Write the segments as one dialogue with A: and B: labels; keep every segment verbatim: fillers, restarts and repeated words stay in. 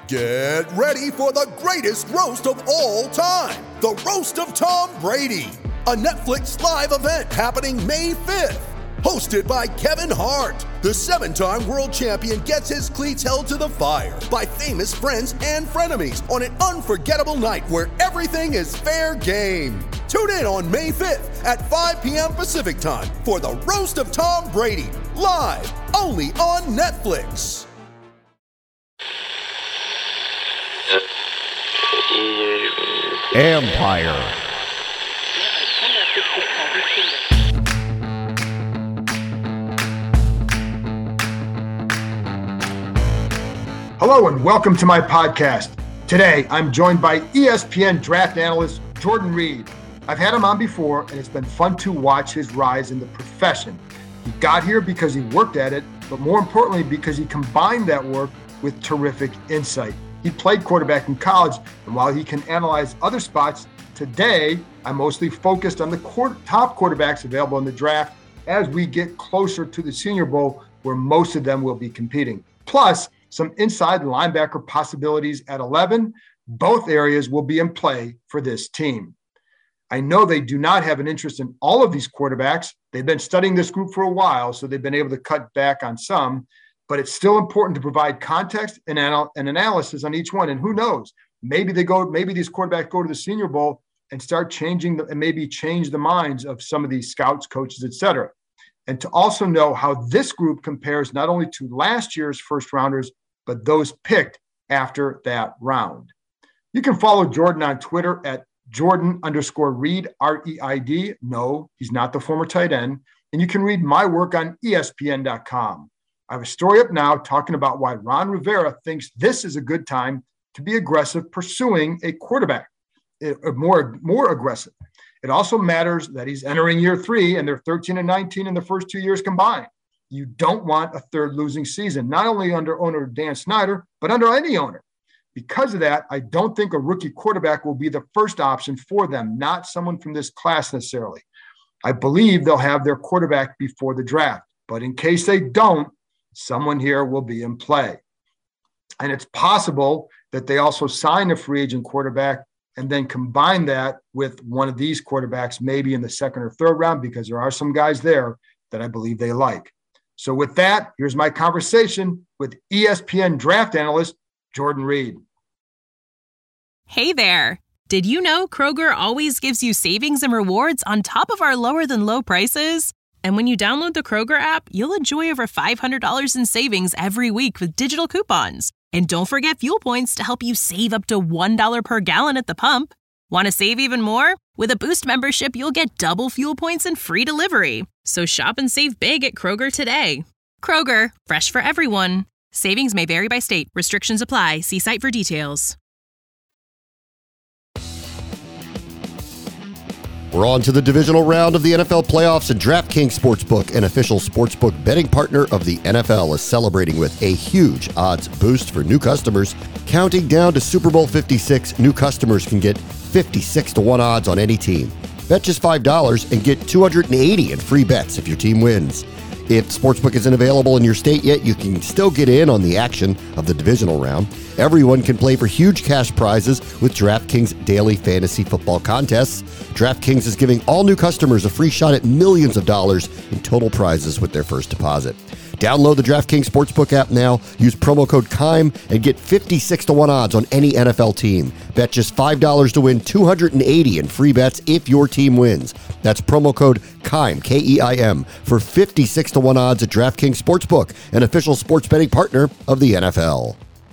A: Get ready for the greatest roast of all time, the Roast of Tom Brady, a Netflix live event happening May fifth. Hosted by Kevin Hart, the seven-time world champion gets his cleats held to the fire by famous friends and frenemies on an unforgettable night where everything is fair game. Tune in on May fifth at five p.m. Pacific time for the Roast of Tom Brady, live only on Netflix.
B: Empire.
C: Hello and welcome to my podcast. Today, I'm joined by E S P N draft analyst Jordan Reid. I've had him on before, and it's been fun to watch his rise in the profession. He got here because he worked at it, but more importantly, because he combined that work with terrific insight. He played quarterback in college, and while he can analyze other spots, today I'm mostly focused on the quarter, top quarterbacks available in the draft as we get closer to the Senior Bowl, where most of them will be competing. Plus, some inside linebacker possibilities at eleven. Both areas will be in play for this team. I know they do not have an interest in all of these quarterbacks. They've been studying this group for a while, so they've been able to cut back on some. But it's still important to provide context and, anal- and analysis on each one. And who knows, maybe they go, maybe these quarterbacks go to the Senior Bowl and start changing the, and maybe change the minds of some of these scouts, coaches, et cetera. And to also know how this group compares not only to last year's first rounders, but those picked after that round. You can follow Jordan on Twitter at Jordan underscore Reid, R E I D. No, he's not the former tight end. And you can read my work on E S P N dot com. I have a story up now talking about why Ron Rivera thinks this is a good time to be aggressive pursuing a quarterback, more, more aggressive. It also matters that he's entering year three and they're thirteen and nineteen in the first two years combined. You don't want a third losing season, not only under owner Dan Snyder, but under any owner. Because of that, I don't think a rookie quarterback will be the first option for them, not someone from this class necessarily. I believe they'll have their quarterback before the draft, but in case they don't, someone here will be in play. And it's possible that they also sign a free agent quarterback and then combine that with one of these quarterbacks, maybe in the second or third round, because there are some guys there that I believe they like. So with that, here's my conversation with E S P N draft analyst Jordan Reid.
D: Hey there. Did you know Kroger always gives you savings and rewards on top of our lower than low prices? And when you download the Kroger app, you'll enjoy over five hundred dollars in savings every week with digital coupons. And don't forget fuel points to help you save up to one dollar per gallon at the pump. Want to save even more? With a Boost membership, you'll get double fuel points and free delivery. So shop and save big at Kroger today. Kroger, fresh for everyone. Savings may vary by state. Restrictions apply. See site for details.
B: We're on to the divisional round of the N F L playoffs, and DraftKings Sportsbook, an official sportsbook betting partner of the N F L, is celebrating with a huge odds boost for new customers. Counting down to Super Bowl fifty-six, new customers can get fifty-six to one odds on any team. Bet just five dollars and get two hundred eighty in free bets if your team wins. If Sportsbook isn't available in your state yet, you can still get in on the action of the divisional round. Everyone can play for huge cash prizes with DraftKings daily fantasy football contests. DraftKings is giving all new customers a free shot at millions of dollars in total prizes with their first deposit. Download the DraftKings Sportsbook app now, use promo code K I M, and get fifty-six to one odds on any N F L team. Bet just five dollars to win two hundred eighty in free bets if your team wins. That's promo code K I M, K E I M, for fifty-six to one odds at DraftKings Sportsbook, an official sports betting partner of the N F L.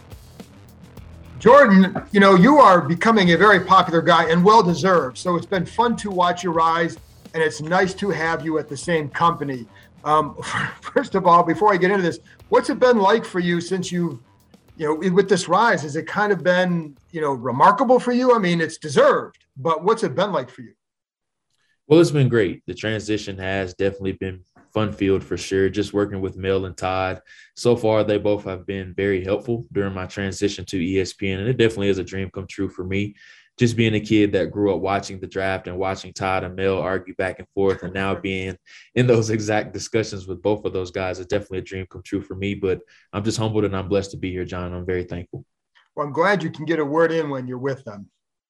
C: Jordan, you know, you are becoming a very popular guy and well-deserved. So it's been fun to watch your rise, and it's nice to have you at the same company. Um, first of all, before I get into this, what's it been like for you since you've, you know, with this rise? Has it kind of been, you know, remarkable for you? I mean, it's deserved, but what's it been like for you?
E: Well, it's been great. The transition has definitely been fun-filled for sure, just working with Mel and Todd. So far, they both have been very helpful during my transition to E S P N, and it definitely is a dream come true for me. Just being a kid that grew up watching the draft and watching Todd and Mel argue back and forth, and now being in those exact discussions with both of those guys is definitely a dream come true for me. But I'm just humbled and I'm blessed to be here, John. I'm very thankful.
C: Well, I'm glad you can get a word in when you're with them.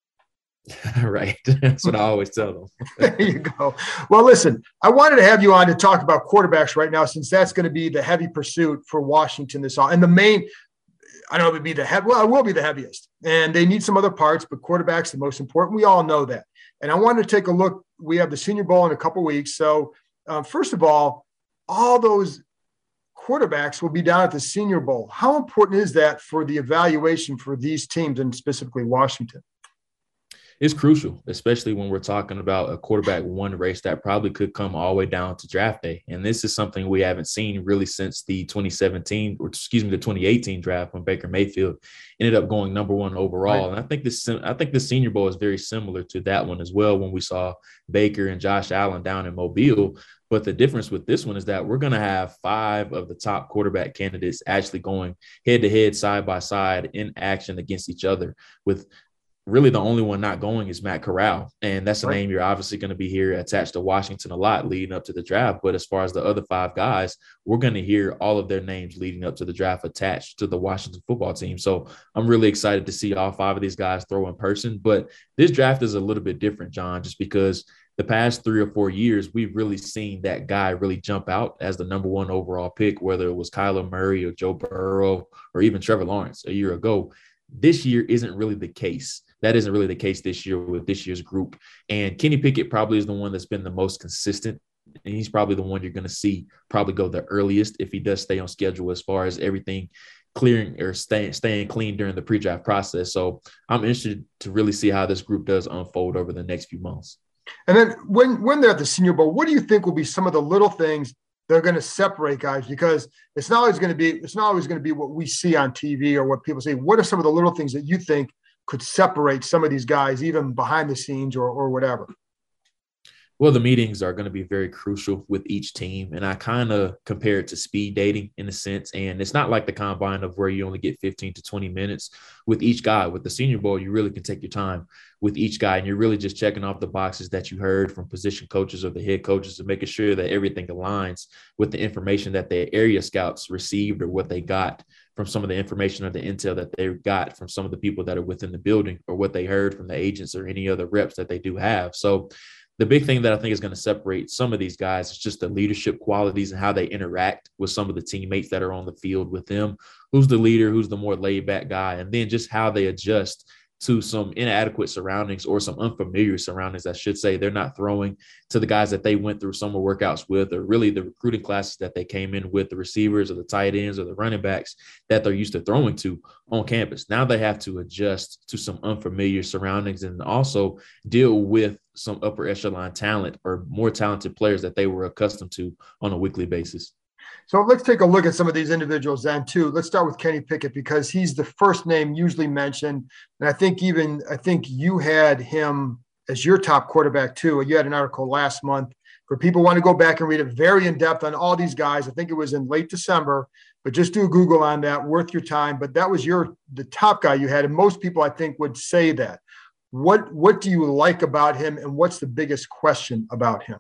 E: Right. That's what I always tell them.
C: There you go. Well, listen, I wanted to have you on to talk about quarterbacks right now, since that's going to be the heavy pursuit for Washington this all. And the main, I don't know if it'd be the heavy, well, it will be the heaviest. And they need some other parts, but quarterback's the most important. We all know that. And I wanted to take a look. We have the Senior Bowl in a couple of weeks. So uh, first of all, all those quarterbacks will be down at the Senior Bowl. How important is that for the evaluation for these teams, and specifically Washington?
E: It's crucial, especially when we're talking about a quarterback one race that probably could come all the way down to draft day. And this is something we haven't seen really since the twenty seventeen, or excuse me, the twenty eighteen draft, when Baker Mayfield ended up going number one overall. Right. And I think this, I think the Senior Bowl is very similar to that one as well, when we saw Baker and Josh Allen down in Mobile. But the difference with this one is that we're going to have five of the top quarterback candidates actually going head to head, side by side in action against each other, with really the only one not going is Matt Corral. And that's a
C: right.
E: name you're obviously going to be here attached to Washington a lot leading up to the draft. But as far as the other five guys, we're going to hear all of their names leading up to the draft attached to the Washington football team. So I'm really excited to see all five of these guys throw in person. But this draft is a little bit different, John, just because the past three or four years, we've really seen that guy really jump out as the number one overall pick, whether it was Kyler Murray or Joe Burrow or even Trevor Lawrence a year ago. This year isn't really the case. That isn't really the case this year with this year's group. And Kenny Pickett probably is the one that's been the most consistent. And he's probably the one you're going to see probably go the earliest if he does stay on schedule as far as everything clearing or staying, staying clean during the pre-draft process. So I'm interested to really see how this group does unfold over the next few months.
C: And then when, when they're at the Senior Bowl, what do you think will be some of the little things that are going to separate guys? Because it's not always going to be, it's not always going to be what we see on T V or what people say. What are some of the little things that you think could separate some of these guys, even behind the scenes or or whatever?
E: Well, the meetings are going to be very crucial with each team. And I kind of compare it to speed dating in a sense. And it's not like the combine of where you only get fifteen to twenty minutes with each guy. With the Senior Bowl, you really can take your time with each guy. And you're really just checking off the boxes that you heard from position coaches or the head coaches and making sure that everything aligns with the information that the area scouts received or what they got from some of the information or the intel that they got from some of the people that are within the building or what they heard from the agents or any other reps that they do have. So the big thing that I think is going to separate some of these guys is just the leadership qualities and how they interact with some of the teammates that are on the field with them. Who's the leader? Who's the more laid back guy? And then just how they adjust to some inadequate surroundings or some unfamiliar surroundings, I should say. They're not throwing to the guys that they went through summer workouts with, or really the recruiting classes that they came in with, the receivers or the tight ends or the running backs that they're used to throwing to on campus. Now they have to adjust to some unfamiliar surroundings and also deal with some upper echelon talent or more talented players that they were accustomed to on a weekly basis.
C: So let's take a look at some of these individuals then too. Let's start with Kenny Pickett, because he's the first name usually mentioned. And I think even, I think you had him as your top quarterback too. You had an article last month for people who want to go back and read it very in depth on all these guys. I think it was in late December, but just do a Google on that, worth your time. But that was your, the top guy you had. And most people I think would say that. What, what do you like about him, and what's the biggest question about him?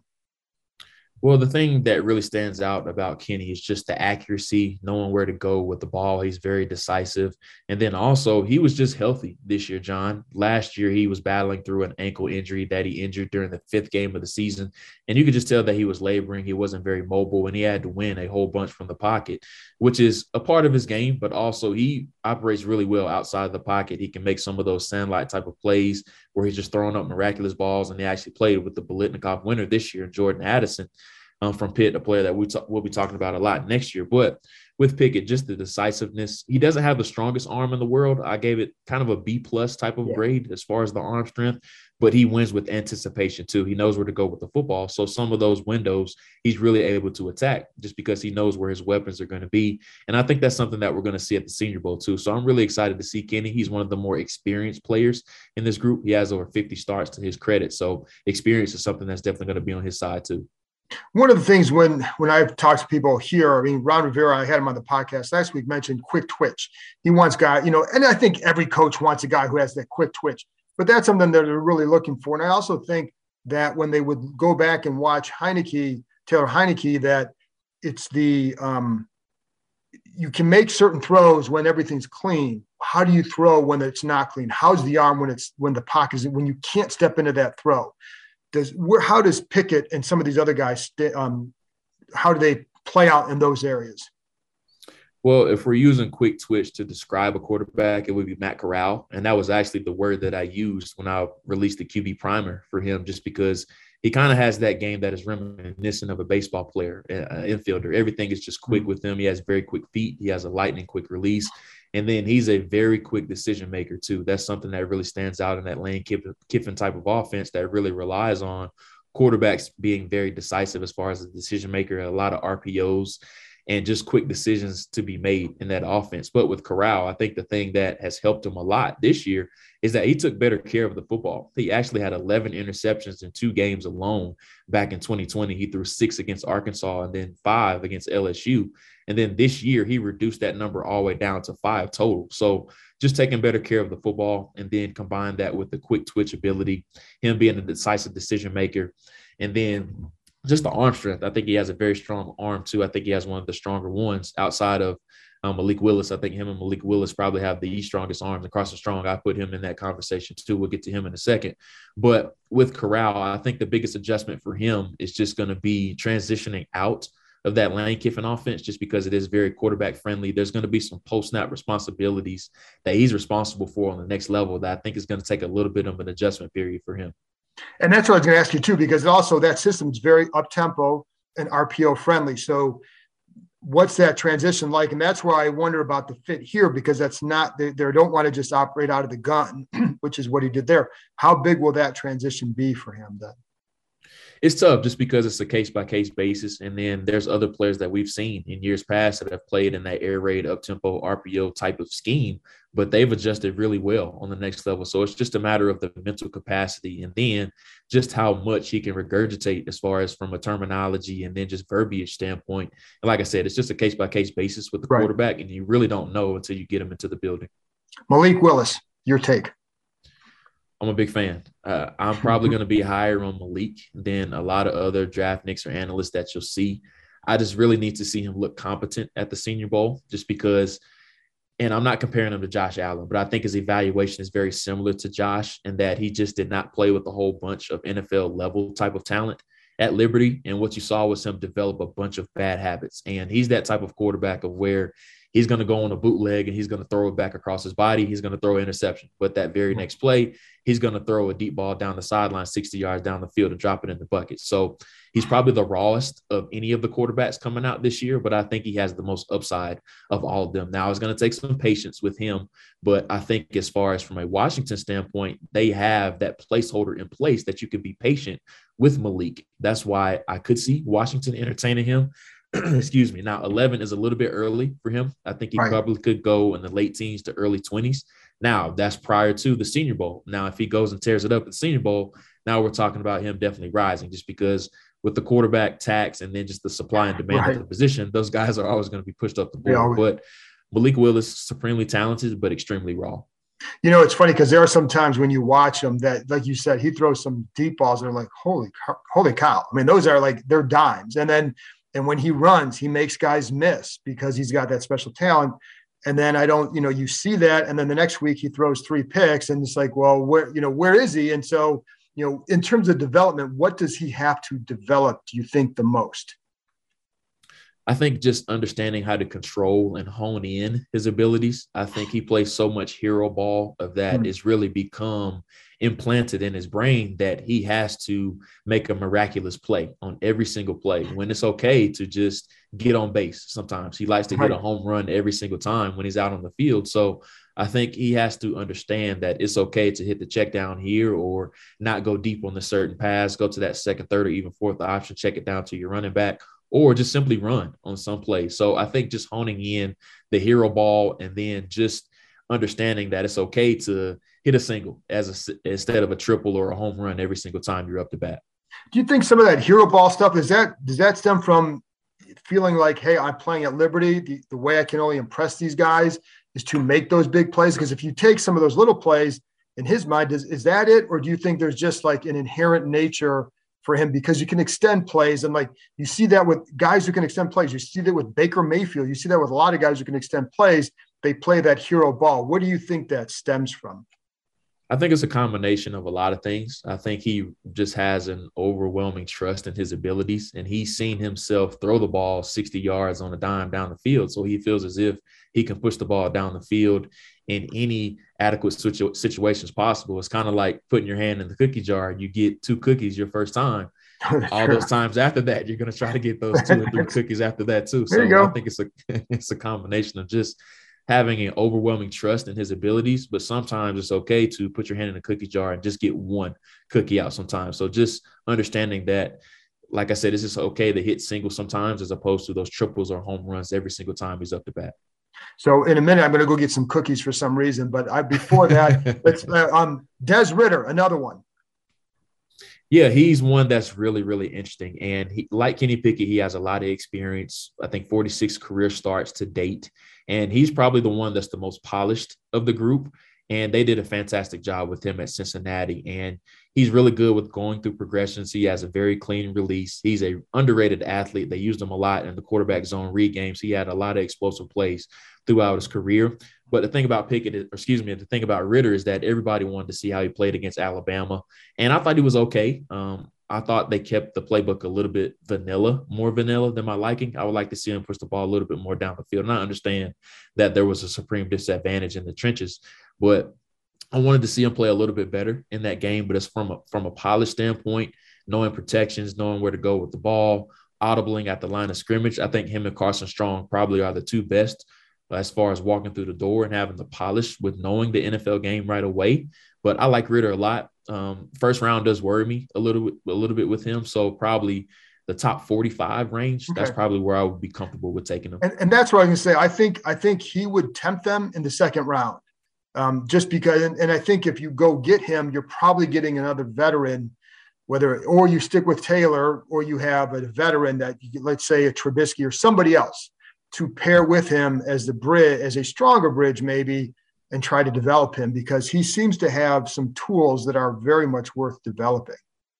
E: Well, the thing that really stands out about Kenny is just the accuracy, knowing where to go with the ball. He's very decisive. And then also he was just healthy this year, John. Last year, he was battling through an ankle injury that he injured during the fifth game of the season. And you could just tell that he was laboring. He wasn't very mobile, and he had to win a whole bunch from the pocket, which is a part of his game. But also he operates really well outside the pocket. He can make some of those sandlot type of plays where he's just throwing up miraculous balls. And he actually played with the Biletnikoff winner this year, Jordan Addison. Um, from Pitt, a player that we talk, we'll be talking about a lot next year. But with Pickett, just the decisiveness. He doesn't have the strongest arm in the world. I gave it kind of a B plus type of yeah. grade as far as the arm strength, but he wins with anticipation too. He knows where to go with the football. So some of those windows he's really able to attack just because he knows where his weapons are going to be. And I think that's something that we're going to see at the Senior Bowl too. So I'm really excited to see Kenny. He's one of the more experienced players in this group. He has over fifty starts to his credit. So experience is something that's definitely going to be on his side too.
C: One of the things when when I've talked to people here, I mean, Ron Rivera, I had him on the podcast last week, mentioned quick twitch. He wants guy, you know, and I think every coach wants a guy who has that quick twitch, but that's something that they're really looking for. And I also think that when they would go back and watch Heineke, Taylor Heineke, that it's the um, you can make certain throws when everything's clean. how do you throw when it's not clean? How's the arm when it's when the pocket is when you can't step into that throw? Does where how does Pickett and some of these other guys um, how do they play out in those areas?
E: Well, if we're using quick twitch to describe a quarterback, it would be Matt Corral. And that was actually the word that I used when I released the Q B primer for him, just because he kind of has that game that is reminiscent of a baseball player, uh, infielder. Everything is just quick with him. He has very quick feet. He has a lightning quick release. And then he's a very quick decision maker too. That's something that really stands out in that Lane Kiffin type of offense that really relies on quarterbacks being very decisive as far as a decision maker, a lot of R P Os and just quick decisions to be made in that offense. But with Corral, I think the thing that has helped him a lot this year is that he took better care of the football. He actually had eleven interceptions in two games alone back in twenty twenty. He threw six against Arkansas and then five against L S U. And then this year, he reduced that number all the way down to five total. So just taking better care of the football and then combine that with the quick twitch ability, him being a decisive decision maker, and then just the arm strength. I think he has a very strong arm too. I think he has one of the stronger ones outside of um, Malik Willis. I think him and Malik Willis probably have the strongest arms across the strong. I put him in that conversation too. We'll get to him in a second. But with Corral, I think the biggest adjustment for him is just going to be transitioning out of that Lane Kiffin offense, just because it is very quarterback friendly. There's going to be some post-snap responsibilities that he's responsible for on the next level that I think is going to take a little bit of an adjustment period for him.
C: And that's what I was going to ask you too, because also that system is very up-tempo and R P O friendly. So what's that transition like? And that's where I wonder about the fit here, because that's not, they, they don't want to just operate out of the gun, which is what he did there. How big will that transition be for him then?
E: It's tough just because it's a case-by-case basis. And then there's other players that we've seen in years past that have played in that air raid, up-tempo, R P O type of scheme, but they've adjusted really well on the next level. So it's just a matter of the mental capacity and then just how much he can regurgitate as far as from a terminology and then just verbiage standpoint. And like I said, it's just a case-by-case basis with the right. quarterback, and you really don't know until you get him into the building.
C: Malik Willis, your take.
E: I'm a big fan. Uh, I'm probably going to be higher on Malik than a lot of other draft nicks or analysts that you'll see. I just really need to see him look competent at the Senior Bowl just because, and I'm not comparing him to Josh Allen, but I think his evaluation is very similar to Josh in that he just did not play with a whole bunch of N F L level type of talent at Liberty. And what you saw was him develop a bunch of bad habits. And he's that type of quarterback of where he's going to go on a bootleg and he's going to throw it back across his body. He's going to throw an interception. But that very next play, he's going to throw a deep ball down the sideline, sixty yards down the field and drop it in the bucket. So he's probably the rawest of any of the quarterbacks coming out this year, but I think he has the most upside of all of them. Now, it's going to take some patience with him, but I think as far as from a Washington standpoint, they have that placeholder in place that you can be patient with Malik. That's why I could see Washington entertaining him. Excuse me. Now, eleven is a little bit early for him. I think he right. probably could go in the late teens to early twenties. Now, that's prior to the Senior Bowl. Now, if he goes and tears it up at the Senior Bowl, now we're talking about him definitely rising just because with the quarterback tax and then just the supply and demand right. of the position, those guys are always going to be pushed up the board. Yeah, but Malik Willis, supremely talented, but extremely raw.
C: You know, it's funny because there are some times when you watch him that, like you said, he throws some deep balls and they're like, holy, holy cow. I mean, those are like, they're dimes. And then, and when he runs, he makes guys miss because he's got that special talent. And then I don't, you know, you see that. And then the next week he throws three picks and it's like, well, where, you know, where is he? And so, you know, in terms of development, what does he have to develop, do you think, the most?
E: I think just understanding how to control and hone in his abilities. I think he plays so much hero ball of that mm. it's really become implanted in his brain that he has to make a miraculous play on every single play when it's okay to just get on base. Sometimes he likes to right. get a home run every single time when he's out on the field. So I think he has to understand that it's okay to hit the check down here or not go deep on the certain pass, go to that second, third, or even fourth option, check it down to your running back, or just simply run on some plays. So I think just honing in the hero ball and then just understanding that it's okay to hit a single as a, instead of a triple or a home run every single time you're up to bat.
C: Do you think some of that hero ball stuff, is that, does that stem from feeling like, hey, I'm playing at Liberty, the, the way I can only impress these guys is to make those big plays? Because if you take some of those little plays in his mind, is, is that it? Or do you think there's just like an inherent nature for him because you can extend plays? And like, you see that with guys who can extend plays. You see that with Baker Mayfield. You see that with a lot of guys who can extend plays they play that hero ball. What do you think that stems from?
E: I think it's a combination of a lot of things. I think he just has an overwhelming trust in his abilities, and he's seen himself throw the ball sixty yards on a dime down the field. So he feels as if he can push the ball down the field in any adequate situ- situations possible. It's kind of like putting your hand in the cookie jar. You get two cookies your first time. All those times after that, you're going to try to get those two or three cookies after that too. So I think it's a it's a combination of just having an overwhelming trust in his abilities, but sometimes it's okay to put your hand in a cookie jar and just get one cookie out sometimes. So just understanding that, like I said, it's just okay to hit singles sometimes as opposed to those triples or home runs every single time he's up to bat.
C: So in a minute, I'm going to go get some cookies for some reason, but I, before that, let's uh, um, Des Ridder, another one.
E: Yeah, he's one that's really, really interesting. And he, like Kenny Pickett, he has a lot of experience. I think forty-six career starts to date. And he's probably the one that's the most polished of the group. And they did a fantastic job with him at Cincinnati. And he's really good with going through progressions. He has a very clean release. He's a underrated athlete. They used him a lot in the quarterback zone read games. He had a lot of explosive plays throughout his career. But the thing about Pickett, is, or excuse me, the thing about Ridder is that everybody wanted to see how he played against Alabama. And I thought he was okay. Um, I thought they kept the playbook a little bit vanilla, more vanilla than my liking. I would like to see him push the ball a little bit more down the field. And I understand that there was a supreme disadvantage in the trenches, but I wanted to see him play a little bit better in that game. But it's from a, from a polished standpoint, knowing protections, knowing where to go with the ball, audibling at the line of scrimmage. I think him and Carson Strong probably are the two best as far as walking through the door and having the polish with knowing the N F L game right away. But I like Ridder a lot. Um, first round does worry me a little bit, a little bit with him. So probably the top forty-five range. Okay. That's probably where I would be comfortable with taking him.
C: And, and that's what I was going to say. I think, I think he would tempt them in the second round um, just because, and, and I think if you go get him, you're probably getting another veteran, whether, or you stick with Taylor or you have a veteran that you, let's say a Trubisky or somebody else to pair with him as the bridge, as a stronger bridge maybe, and try to develop him because he seems to have some tools that are very much worth developing.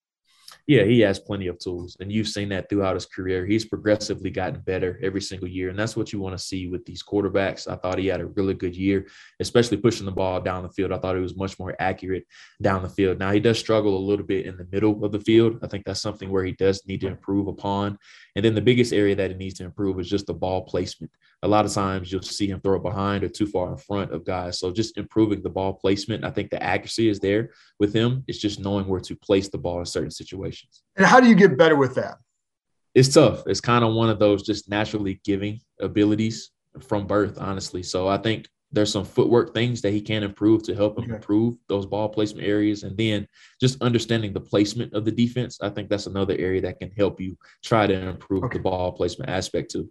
E: Yeah, he has plenty of tools, and you've seen that throughout his career. He's progressively gotten better every single year, and that's what you want to see with these quarterbacks. I thought he had a really good year, especially pushing the ball down the field. I thought he was much more accurate down the field. Now, he does struggle a little bit in the middle of the field. I think that's something where he does need to improve upon. And then the biggest area that he needs to improve is just the ball placement. A lot of times you'll see him throw it behind or too far in front of guys. So just improving the ball placement. I think the accuracy is there with him. It's just knowing where to place the ball in certain situations.
C: And how do you get better with that?
E: It's tough. It's kind of one of those just naturally giving abilities from birth, honestly. So I think there's some footwork things that he can improve to help him okay. improve those ball placement areas. And then just understanding the placement of the defense. I think that's another area that can help you try to improve okay. the ball placement aspect too.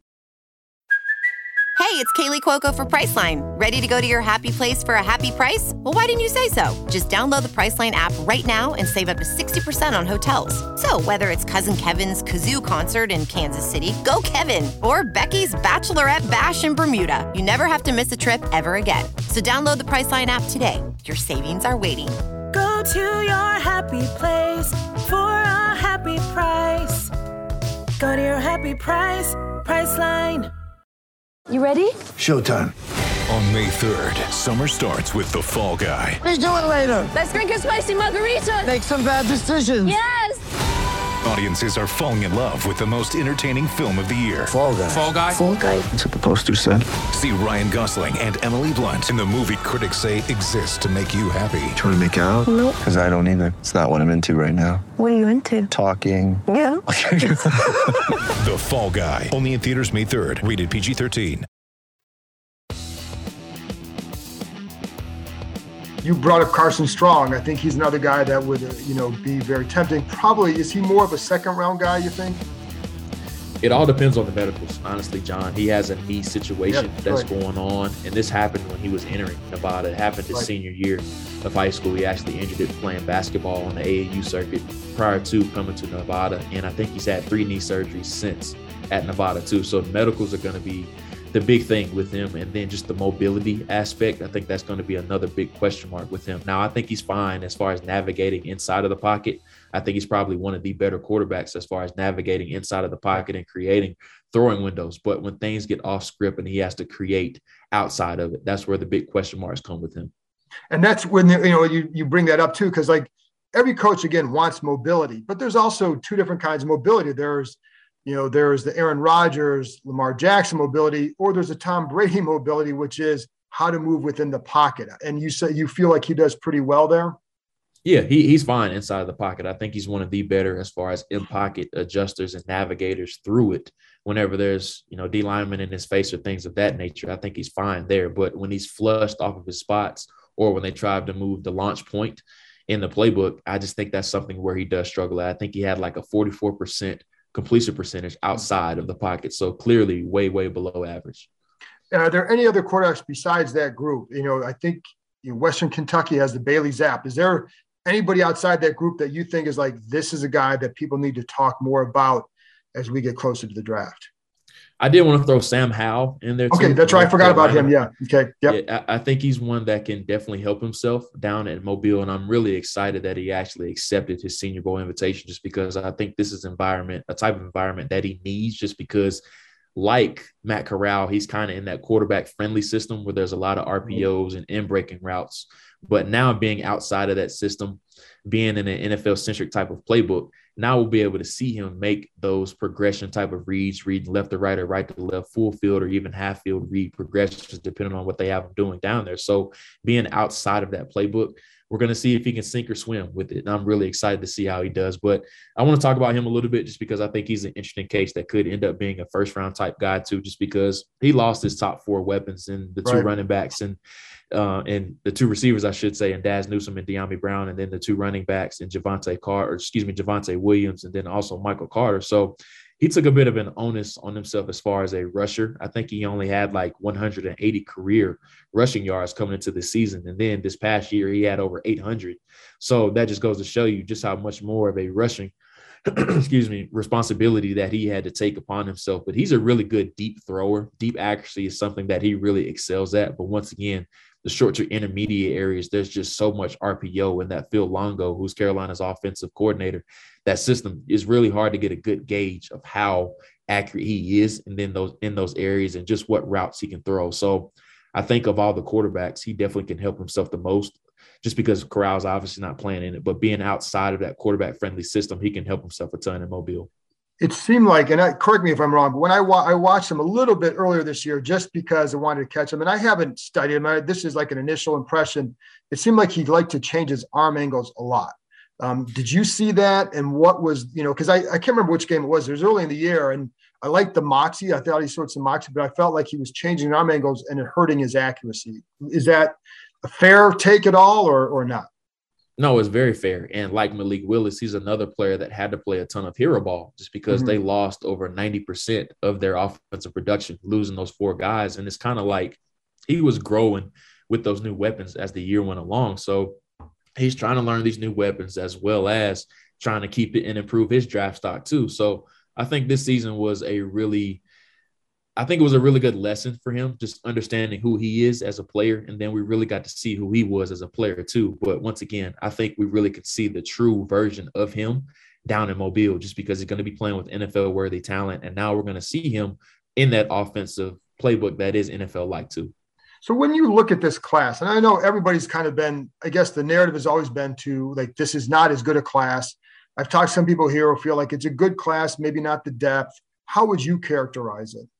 F: Hey, it's Kaylee Cuoco for Priceline. Ready to go to your happy place for a happy price? Well, why didn't you say so? Just download the Priceline app right now and save up to sixty percent on hotels. So whether it's Cousin Kevin's Kazoo Concert in Kansas City, go Kevin, or Becky's Bachelorette Bash in Bermuda, you never have to miss a trip ever again. So download the Priceline app today. Your savings are waiting.
G: Go to your happy place for a happy price. Go to your happy price, Priceline.
H: You ready?
I: Showtime. On May third, summer starts with The Fall Guy.
H: Let's do it later. Let's drink a spicy margarita. Make some bad decisions. Yes.
I: Audiences are falling in love with the most entertaining film of the year.
J: Fall Guy.
H: Fall Guy. Fall Guy.
J: That's what the poster said.
I: See Ryan Gosling and Emily Blunt in the movie critics say exists to make you happy.
J: Trying to make it out?
H: Nope.
J: Because I don't either. It's not what I'm into right now.
H: What are you into?
J: Talking.
H: Yeah.
I: The Fall Guy. Only in theaters May third. Rated P G thirteen.
C: You brought up Carson Strong. I think he's another guy that would, uh, you know, be very tempting. Probably, is he more of a second round guy, you think?
E: It all depends on the medicals, honestly, John. He has a knee situation yep, that's right. going on, and this happened when he was entering Nevada. It happened his right. senior year of high school. He actually injured it playing basketball on the A A U circuit prior to coming to Nevada, and I think he's had three knee surgeries since at Nevada too. So the medicals are going to be the big thing with him, and then just the mobility aspect. I think that's going to be another big question mark with him. Now, I think he's fine as far as navigating inside of the pocket. I think he's probably one of the better quarterbacks as far as navigating inside of the pocket and creating throwing windows. But when things get off script and he has to create outside of it. That's where the big question marks come with him.
C: And that's when, you know, you, you bring that up too, because like every coach, again, wants mobility, but there's also two different kinds of mobility. There's, you know, there's the Aaron Rodgers, Lamar Jackson mobility, or there's a Tom Brady mobility, which is how to move within the pocket. And you say you feel like he does pretty well there?
E: Yeah, he, he's fine inside of the pocket. I think he's one of the better as far as in-pocket adjusters and navigators through it. Whenever there's, you know, D linemen in his face or things of that nature, I think he's fine there. But when he's flushed off of his spots, or when they tried to move the launch point in the playbook, I just think that's something where he does struggle at. I think he had like a forty-four percent completion percentage outside of the pocket. So clearly way, way below average.
C: And are there any other quarterbacks besides that group? You know, I think you know, Western Kentucky has the Bailey Zappe. Is there anybody outside that group that you think is like, this is a guy that people need to talk more about as we get closer to the draft?
E: I did want to throw Sam Howell in there too.
C: Okay, that's right. I forgot about him. Yeah. Okay. Yep.
E: Yeah, I, I think he's one that can definitely help himself down at Mobile, and I'm really excited that he actually accepted his Senior Bowl invitation, just because I think this is environment, a type of environment that he needs, just because like Matt Corral, he's kind of in that quarterback-friendly system where there's a lot of R P Os and in-breaking routes. But now being outside of that system, being in an N F L-centric type of playbook, now we'll be able to see him make those progression type of reads, reading left to right or right to left, full field or even half field read progressions, depending on what they have him doing down there. So being outside of that playbook, we're going to see if he can sink or swim with it. And I'm really excited to see how he does. But I want to talk about him a little bit just because I think he's an interesting case that could end up being a first-round type guy too, just because he lost his top four weapons in the two
C: right.
E: running backs and uh, and the two receivers, I should say, and Daz Newsome and De'Ami Brown, and then the two running backs and Javonte Carter, or excuse me, Javonte Williams, and then also Michael Carter. So he took a bit of an onus on himself as far as a rusher. I think he only had like one hundred eighty career rushing yards coming into the season. And then this past year, he had over eight hundred. So that just goes to show you just how much more of a rushing, excuse me, responsibility that he had to take upon himself. But he's a really good deep thrower. Deep accuracy is something that he really excels at. But once again, the short to intermediate areas, there's just so much R P O in that Phil Longo, who's Carolina's offensive coordinator. That system is really hard to get a good gauge of how accurate he is, and then those in those areas and just what routes he can throw. So I think of all the quarterbacks, he definitely can help himself the most, just because Corral's obviously not playing in it, but being outside of that quarterback friendly system, he can help himself a ton in Mobile.
C: It seemed like, and I, correct me if I'm wrong, but when I, wa- I watched him a little bit earlier this year, just because I wanted to catch him, and I haven't studied him. I, this is like an initial impression. It seemed like he'd like to change his arm angles a lot. Um, did you see that? And what was, you know, because I, I can't remember which game it was. It was early in the year, and I liked the moxie. I thought he showed some moxie, but I felt like he was changing arm angles and it hurting his accuracy. Is that a fair take at all, or or not?
E: No, it's very fair. And like Malik Willis, he's another player that had to play a ton of hero ball just because mm-hmm. they lost over ninety percent of their offensive production, losing those four guys. And it's kind of like he was growing with those new weapons as the year went along. So he's trying to learn these new weapons as well as trying to keep it and improve his draft stock too. So I think this season was a really – I think it was a really good lesson for him, just understanding who he is as a player. And then we really got to see who he was as a player too. But once again, I think we really could see the true version of him down in Mobile, just because he's going to be playing with N F L worthy talent. And now we're going to see him in that offensive playbook that is N F L like too.
C: So when you look at this class, and I know everybody's kind of been, I guess the narrative has always been to like, this is not as good a class. I've talked to some people here who feel like it's a good class, maybe not the depth. How would you characterize it?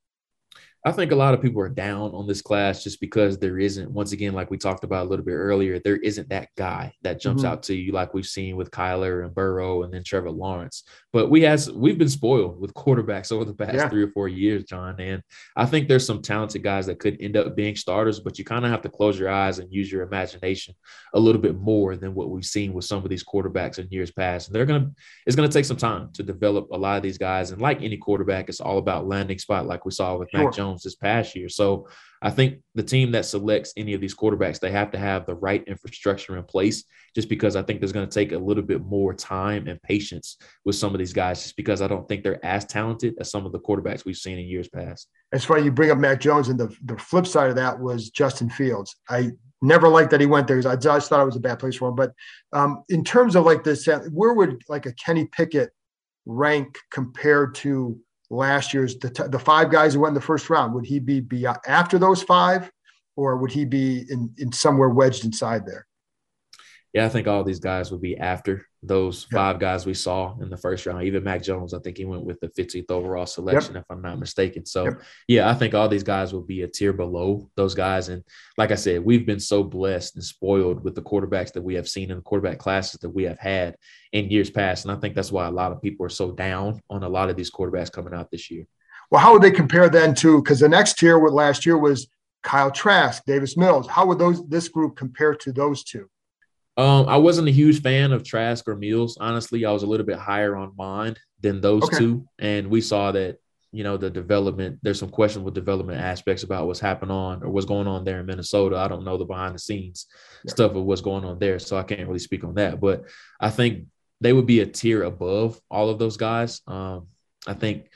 E: I think a lot of people are down on this class just because there isn't, once again, like we talked about a little bit earlier, there isn't that guy that jumps mm-hmm. out to you like we've seen with Kyler and Burrow and then Trevor Lawrence. But we has we've been spoiled with quarterbacks over the past yeah. three or four years, John. And I think there's some talented guys that could end up being starters, but you kind of have to close your eyes and use your imagination a little bit more than what we've seen with some of these quarterbacks in years past. And they're gonna it's gonna take some time to develop a lot of these guys. And like any quarterback, it's all about landing spot, like we saw with sure. Mac Jones this past year. So I think the team that selects any of these quarterbacks, they have to have the right infrastructure in place, just because I think there's going to take a little bit more time and patience with some of these guys, just because I don't think they're as talented as some of the quarterbacks we've seen in years past.
C: It's funny you bring up Mac Jones, and the, the flip side of that was Justin Fields. I never liked that he went there because I just thought it was a bad place for him. But um, in terms of like this, where would like a Kenny Pickett rank compared to last year's the, the five guys who went in the first round? Would he be, be after those five, or would he be in, in somewhere wedged inside there?
E: Yeah, I think all these guys would be after those
C: Yep.
E: five guys we saw in the first round. Even Mac Jones, I think he went with the fifteenth overall selection,
C: Yep.
E: if I'm not mistaken. So,
C: Yep.
E: yeah, I think all these guys will be a tier below those guys. And like I said, we've been so blessed and spoiled with the quarterbacks that we have seen in the quarterback classes that we have had in years past. And I think that's why a lot of people are so down on a lot of these quarterbacks coming out this year.
C: Well, how would they compare then to, because the next tier with last year was Kyle Trask, Davis Mills. How would those this group compare to those two?
E: Um, I wasn't a huge fan of Trask or Mills. Honestly, I was a little bit higher on Mond than those
C: Okay.
E: two. And we saw that, you know, the development, there's some questionable development aspects about what's happened on or what's going on there in Minnesota. I don't know the behind the scenes
C: Yeah.
E: stuff of what's going on there. So I can't really speak on that. But I think they would be a tier above all of those guys. Um, I think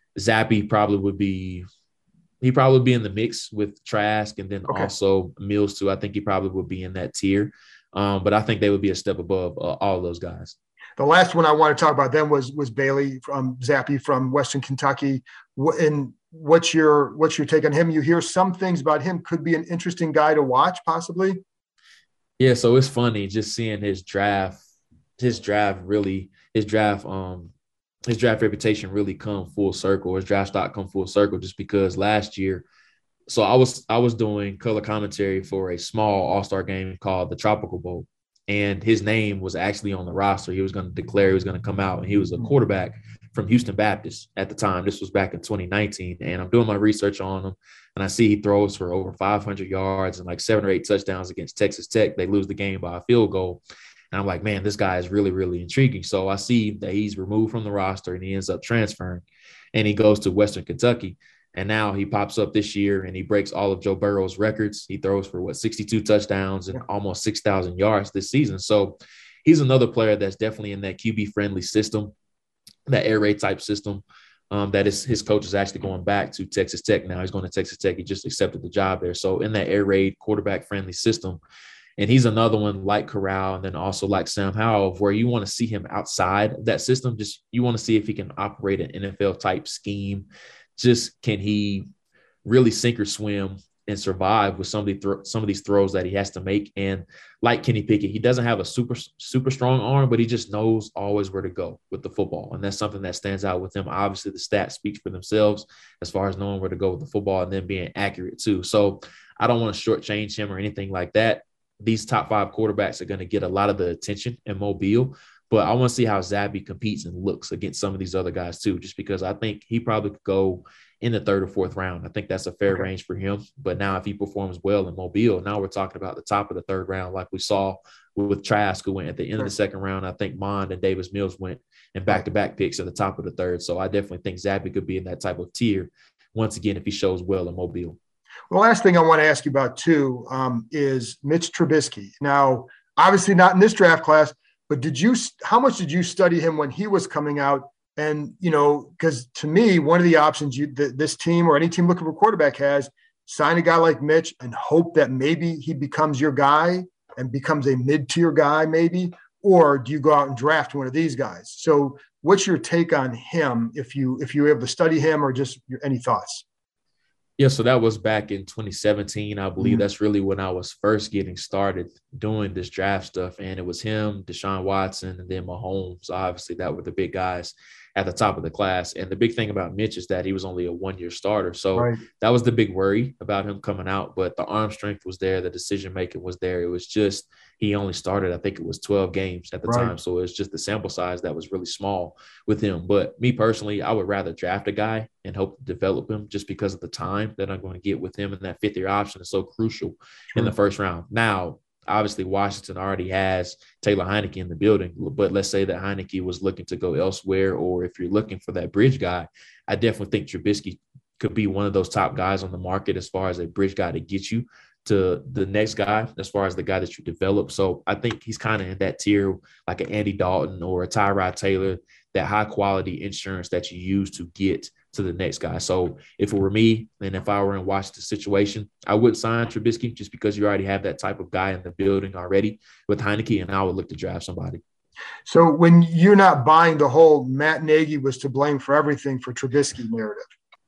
E: Zappe probably would be he probably would be in the mix with Trask and then
C: Okay.
E: also Mills too. I think he probably would be in that tier. Um, but I think they would be a step above uh, all of those guys.
C: The last one I want to talk about then was was Bailey from Zappe from Western Kentucky. What, and what's your what's your take on him? You hear some things about him could be an interesting guy to watch, possibly.
E: Yeah, so it's funny just seeing his draft, his draft really, his draft, um, his draft reputation really come full circle. His draft stock come full circle just because last year. So I was I was doing color commentary for a small all-star game called the Tropical Bowl, and his name was actually on the roster. He was going to declare he was going to come out, and he was a quarterback from Houston Baptist at the time. This was back in twenty nineteen, and I'm doing my research on him, and I see he throws for over five hundred yards and like seven or eight touchdowns against Texas Tech. They lose the game by a field goal, and I'm like, man, this guy is really, really intriguing. So I see that he's removed from the roster, and he ends up transferring, and he goes to Western Kentucky. And now he pops up this year and he breaks all of Joe Burrow's records. He throws for, what, sixty-two touchdowns and almost six thousand yards this season. So he's another player that's definitely in that Q B-friendly system, that air raid type system. Um, that is his coach is actually going back to Texas Tech now. He's going to Texas Tech. He just accepted the job there. So in that air raid quarterback-friendly system, and he's another one like Corral and then also like Sam Howell, where you want to see him outside of that system. Just you want to see if he can operate an N F L-type scheme. Just can he really sink or swim and survive with some of, the th- some of these throws that he has to make? And like Kenny Pickett, he doesn't have a super, super strong arm, but he just knows always where to go with the football. And that's something that stands out with him. Obviously, the stats speak for themselves as far as knowing where to go with the football and then being accurate too. So I don't want to shortchange him or anything like that. These top five quarterbacks are going to get a lot of the attention in Mobile. But I want to see how Zappe competes and looks against some of these other guys too, just because I think he probably could go in the third or fourth round. I think that's a fair
C: Okay.
E: range for him. But now if he performs well in Mobile, now we're talking about the top of the third round, like we saw with Trask, who went at the end of the second round. I think Mond and Davis Mills went in back-to-back picks at the top of the third. So I definitely think Zappe could be in that type of tier once again if he shows well in Mobile.
C: The last thing I want to ask you about too um, is Mitch Trubisky. Now, obviously not in this draft class, but did you? How much did you study him when he was coming out? And you know, because to me, one of the options you th- this team or any team looking for a quarterback has sign a guy like Mitch and hope that maybe he becomes your guy and becomes a mid-tier guy, maybe, or do you go out and draft one of these guys? So, what's your take on him if you if you were able to study him, or just your, any thoughts?
E: Yeah, so that was back in twenty seventeen. I believe
C: Mm-hmm.
E: that's really when I was first getting started doing this draft stuff. And it was him, Deshaun Watson, and then Mahomes. Obviously, that were the big guys at the top of the class. And the big thing about Mitch is that he was only a one-year starter. So
C: Right.
E: that was the big worry about him coming out. But the arm strength was there. The decision-making was there. It was just he only started, I think it was twelve games at the
C: Right.
E: time. So it was just the sample size that was really small with him. But me personally, I would rather draft a guy and hope to develop him just because of the time that I'm going to get with him. And that fifth-year option is so crucial in the first round. Now, obviously, Washington already has Taylor Heineke in the building, but let's say that Heineke was looking to go elsewhere, or if you're looking for that bridge guy, I definitely think Trubisky could be one of those top guys on the market as far as a bridge guy to get you to the next guy, as far as the guy that you develop. So I think he's kind of in that tier, like an Andy Dalton or a Tyrod Taylor, that high quality insurance that you use to get to the next guy. So if it were me, and if I were in Washington's situation, I would sign Trubisky just because you already have that type of guy in the building already with Heineke, and I would look to draft somebody.
C: So when you're not buying the whole Matt Nagy was to blame for everything for Trubisky narrative.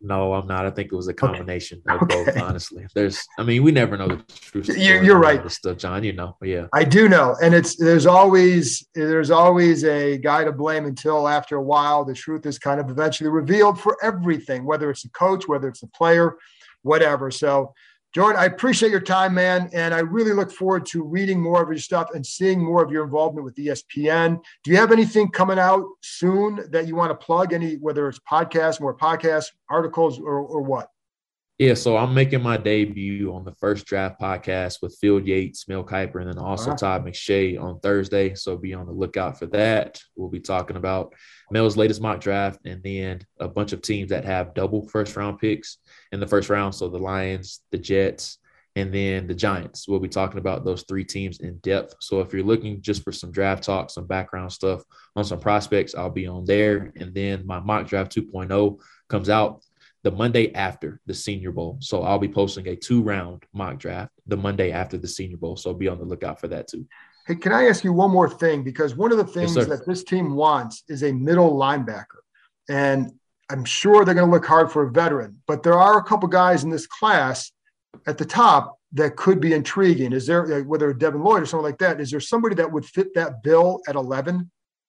E: No, I'm not. I think it was a combination okay. of
C: okay.
E: both, honestly. There's, I mean, we never know the truth.
C: You're, you're right.
E: Stuff, John, you know, yeah.
C: I do know. And it's, there's always, there's always a guy to blame until after a while, the truth is kind of eventually revealed for everything, whether it's a coach, whether it's a player, whatever. So Jordan, I appreciate your time, man. And I really look forward to reading more of your stuff and seeing more of your involvement with E S P N. Do you have anything coming out soon that you want to plug? Any, whether it's podcasts, more podcasts, articles, or, or what?
E: Yeah, so I'm making my debut on the First Draft podcast with Phil Yates, Mel Kiper, and then also right. Todd McShay on Thursday. So be on the lookout for that. We'll be talking about Mel's latest mock draft and then a bunch of teams that have double first-round picks in the first round. So the Lions, the Jets, and then the Giants. We'll be talking about those three teams in depth. So if you're looking just for some draft talk, some background stuff on some prospects, I'll be on there. And then my mock draft two point oh comes out the Monday after the Senior Bowl. So I'll be posting a two-round mock draft the Monday after the Senior Bowl. So be on the lookout for that too.
C: Hey, can I ask you one more thing? Because one of the things yes, that this team wants is a middle linebacker. And I'm sure they're going to look hard for a veteran. But there are a couple guys in this class at the top that could be intriguing. Is there, whether Devin Lloyd or something like that, is there somebody that would fit that bill at eleven?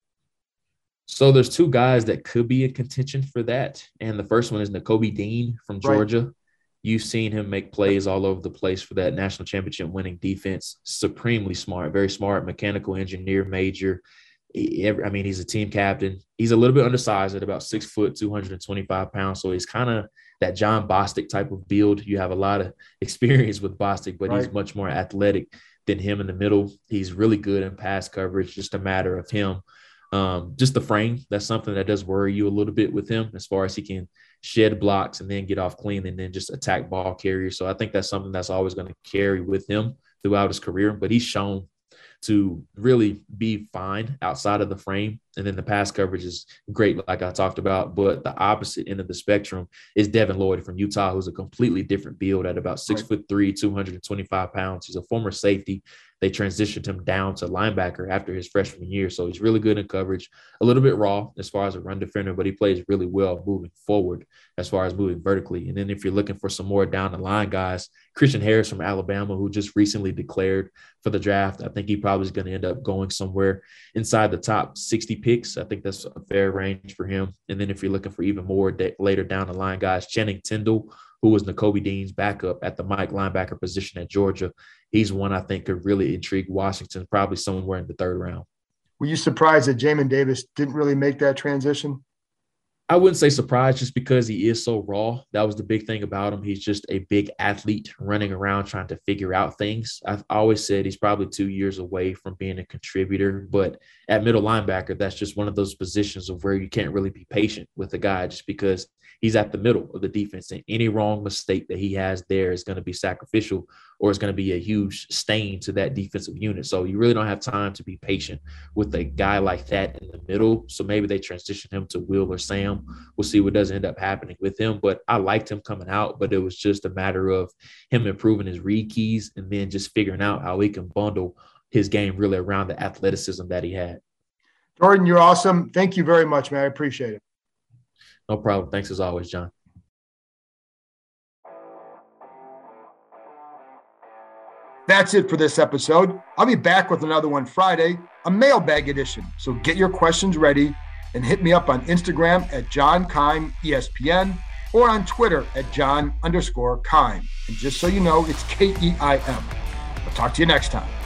E: So there's two guys that could be in contention for that. And the first one is Nakobe Dean from Georgia. Right. You've seen him make plays all over the place for that national championship winning defense. Supremely smart, very smart, mechanical engineer major. I mean, he's a team captain. He's a little bit undersized at about six foot, two hundred twenty-five pounds. So he's kind of that John Bostic type of build. You have a lot of experience with Bostic, but right. he's much more athletic than him in the middle. He's really good in pass coverage, just a matter of him. Um, just the frame, that's something that does worry you a little bit with him as far as he can shed blocks and then get off clean and then just attack ball carriers. So I think that's something that's always going to carry with him throughout his career, but he's shown to really be fine outside of the frame. And then the pass coverage is great, like I talked about. But the opposite end of the spectrum is Devin Lloyd from Utah, who's a completely different build at about six right. foot three, two hundred twenty-five pounds. He's a former safety. They transitioned him down to linebacker after his freshman year. So he's really good in coverage, a little bit raw as far as a run defender, but he plays really well moving forward as far as moving vertically. And then if you're looking for some more down the line guys, Christian Harris from Alabama, who just recently declared for the draft, I think he probably is going to end up going somewhere inside the top sixty picks. I think that's a fair range for him. And then if you're looking for even more de- later down the line guys, Channing Tindall, who was Nakobe Dean's backup at the Mike linebacker position at Georgia. He's one I think could really intrigue Washington, probably somewhere in the third round.
C: Were you surprised that Jamin Davis didn't really make that transition?
E: I wouldn't say surprised just because he is so raw. That was the big thing about him. He's just a big athlete running around trying to figure out things. I've always said he's probably two years away from being a contributor, but at middle linebacker, that's just one of those positions of where you can't really be patient with a guy just because he's at the middle of the defense, and any wrong mistake that he has there is going to be sacrificial or it's going to be a huge stain to that defensive unit. So you really don't have time to be patient with a guy like that in the middle. So maybe they transition him to Will or Sam. We'll see what does end up happening with him. But I liked him coming out, but it was just a matter of him improving his read keys and then just figuring out how he can bundle his game really around the athleticism that he had.
C: Jordan, you're awesome. Thank you very much, man. I appreciate it.
E: No problem. Thanks as always, John.
C: That's it for this episode. I'll be back with another one Friday, a mailbag edition. So get your questions ready and hit me up on Instagram at John Keim E S P N or on Twitter at John underscore Keim. And just so you know, it's K E I M. I'll talk to you next time.